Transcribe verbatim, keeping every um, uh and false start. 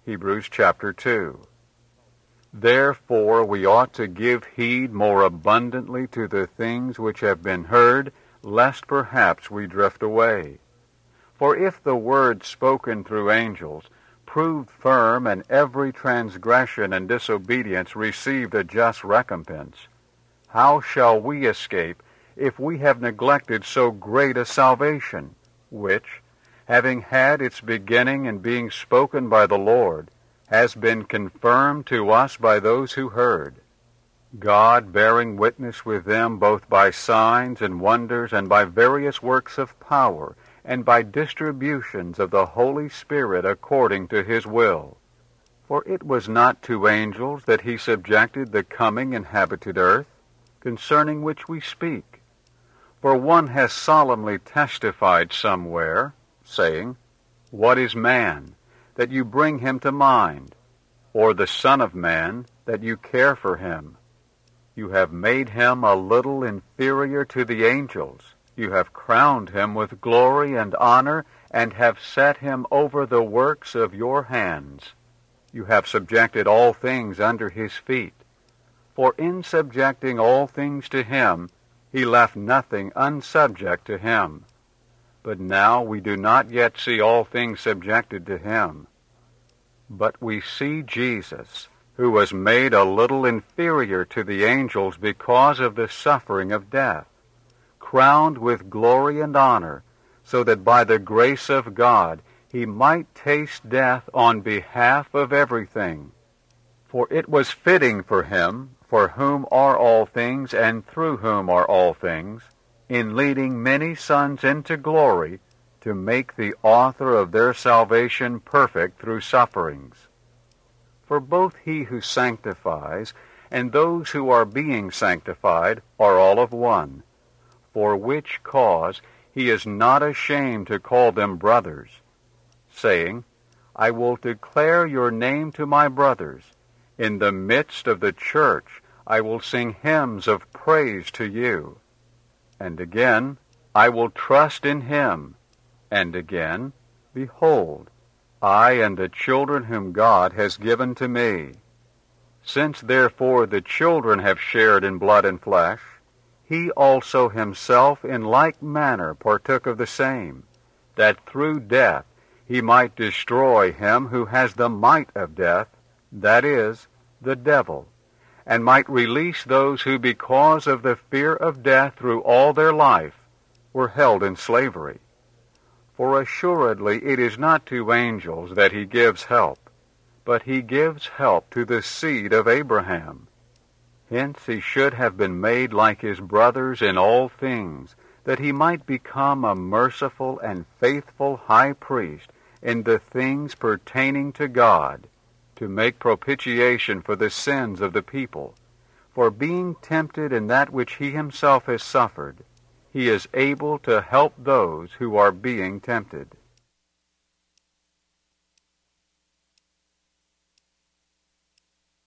Hebrews chapter two. Therefore we ought to give heed more abundantly to the things which have been heard, lest perhaps we drift away. For if the word spoken through angels proved firm, and every transgression and disobedience received a just recompense, how shall we escape if we have neglected so great a salvation, which, having had its beginning in being spoken by the Lord, has been confirmed to us by those who heard, God bearing witness with them both by signs and wonders and by various works of power, and by distributions of the Holy Spirit according to his will. For it was not to angels that he subjected the coming inhabited earth, concerning which we speak. For one has solemnly testified somewhere, saying, What is man, that you bring him to mind? Or the Son of Man, that you care for him? You have made him a little inferior to the angels. You have crowned him with glory and honor, and have set him over the works of your hands. You have subjected all things under his feet. For in subjecting all things to him, he left nothing unsubject to him. But now we do not yet see all things subjected to him. But we see Jesus, who was made a little inferior to the angels because of the suffering of death, crowned with glory and honor, so that by the grace of God he might taste death on behalf of everything. For it was fitting for him, for whom are all things and through whom are all things, in leading many sons into glory, to make the author of their salvation perfect through sufferings. For both he who sanctifies and those who are being sanctified are all of one, for which cause he is not ashamed to call them brothers, saying, I will declare your name to my brothers. In the midst of the church I will sing hymns of praise to you. And again, I will trust in him. And again, behold, I and the children whom God has given to me. Since therefore the children have shared in blood and flesh, he also himself in like manner partook of the same, that through death he might destroy him who has the might of death, that is, the devil, and might release those who because of the fear of death through all their life were held in slavery. For assuredly it is not to angels that he gives help, but he gives help to the seed of Abraham. Hence he should have been made like his brothers in all things, that he might become a merciful and faithful high priest in the things pertaining to God, to make propitiation for the sins of the people. For being tempted in that which he himself has suffered, he is able to help those who are being tempted.